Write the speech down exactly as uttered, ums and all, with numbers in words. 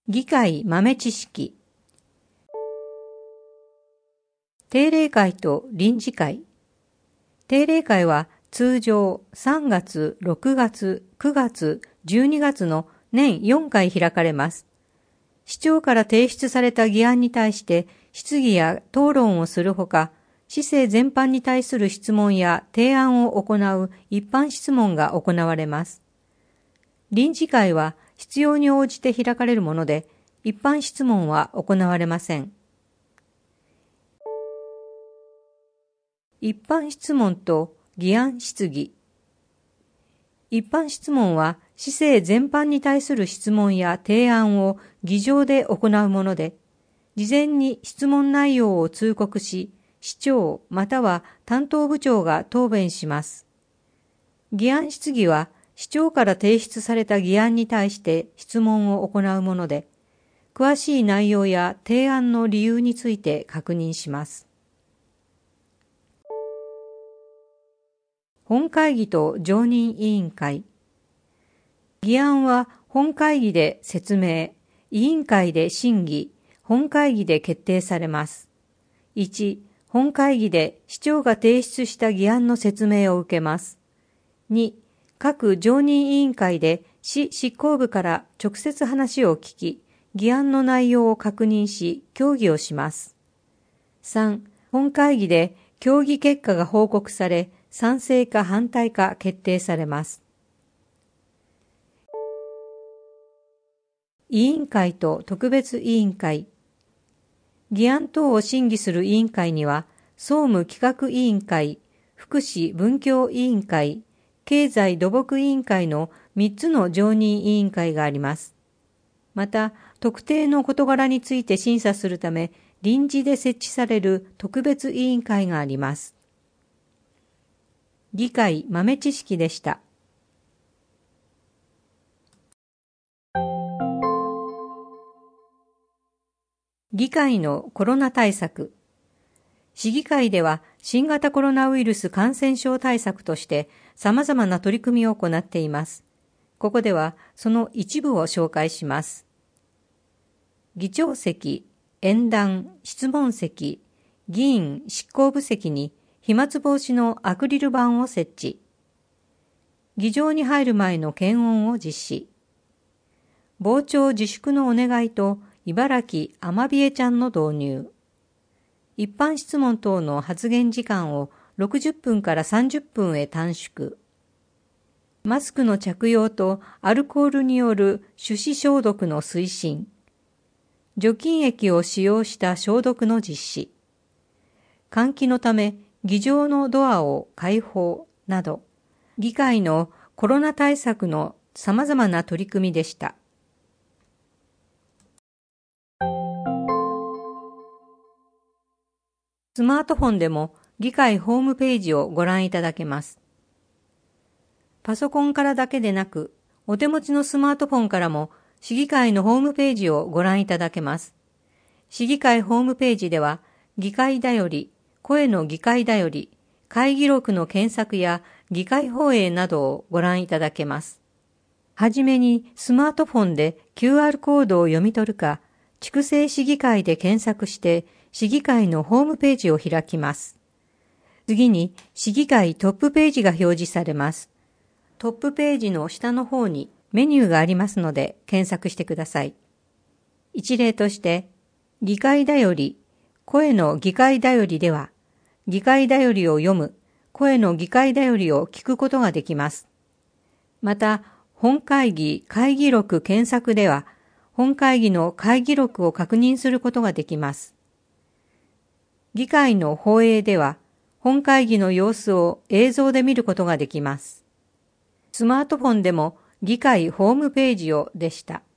議会豆知識。定例会と臨時会。定例会は通常さんがつ、ろくがつ、くがつ、じゅうにがつの年よんかい開かれます。市長から提出された議案に対して質疑や討論をするほか、市政全般に対する質問や提案を行う一般質問が行われます。臨時会は必要に応じて開かれるもので、一般質問は行われません。一般質問と議案質疑。一般質問は市政全般に対する質問や提案を議場で行うもので、事前に質問内容を通告し、市長または担当部長が答弁します。議案質疑は市長から提出された議案に対して質問を行うもので、詳しい内容や提案の理由について確認します。本会議と常任委員会。議案は本会議で説明、委員会で審議、本会議で決定されます。いち、本会議で市長が提出した議案の説明を受けます。に、各常任委員会で市執行部から直接話を聞き、議案の内容を確認し、協議をします。さん、本会議で協議結果が報告され、賛成か反対か決定されます。委員会と特別委員会。議案等を審議する委員会には、総務企画委員会、福祉文教委員会、経済土木委員会のみっつの常任委員会があります。また、特定の事柄について審査するため、臨時で設置される特別委員会があります。議会豆知識でした。議会のコロナ対策。市議会では新型コロナウイルス感染症対策として様々な取り組みを行っています。ここではその一部を紹介します。議長席、演壇、質問席、議員執行部席に飛沫防止のアクリル板を設置。議場に入る前の検温を実施。傍聴自粛のお願いと茨城アマビエちゃんの導入。一般質問等の発言時間をろくじゅっぷんからさんじゅっぷんへ短縮。マスクの着用とアルコールによる手指消毒の推進。除菌液を使用した消毒の実施。換気のため議場のドアを開放など、議会のコロナ対策の様々な取り組みでした。スマートフォンでも議会ホームページをご覧いただけます。パソコンからだけでなく、お手持ちのスマートフォンからも市議会のホームページをご覧いただけます。市議会ホームページでは、議会だより、声の議会だより、会議録の検索や議会放映などをご覧いただけます。はじめにスマートフォンで キューアール コードを読み取るか、筑西市議会で検索して市議会のホームページを開きます。次に市議会トップページが表示されます。トップページの下の方にメニューがありますので検索してください。一例として、議会だより、声の議会だよりでは、議会だよりを読む、声の議会だよりを聞くことができます。また、本会議会議録検索では、本会議の会議録を確認することができます。議会の放映では、本会議の様子を映像で見ることができます。スマートフォンでも議会ホームページをでした。